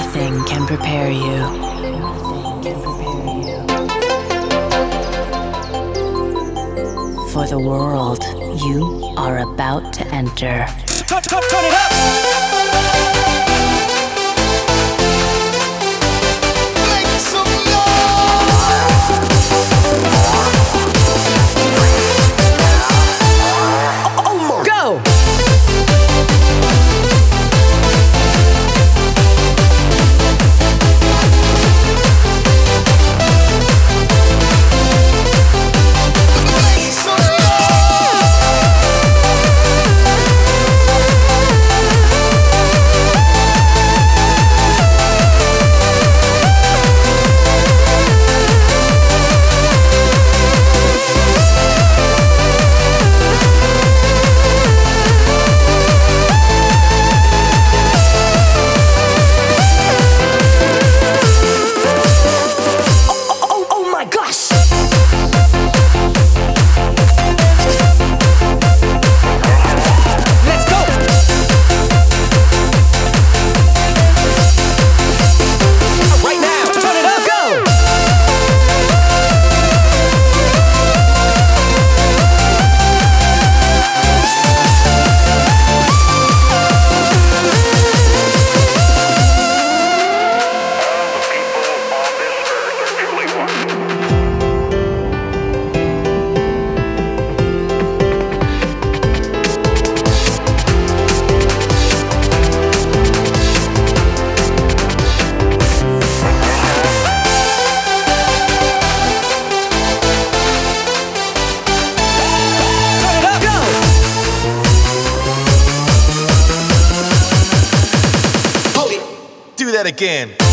Nothing can prepare you. For the world you are about to enter. Turn it up! Make some noise! Go! Make some noise! Oh my gosh! Let's go! Right now! Turn it up! Go! Turn it up! Go! Hold it. Do that again.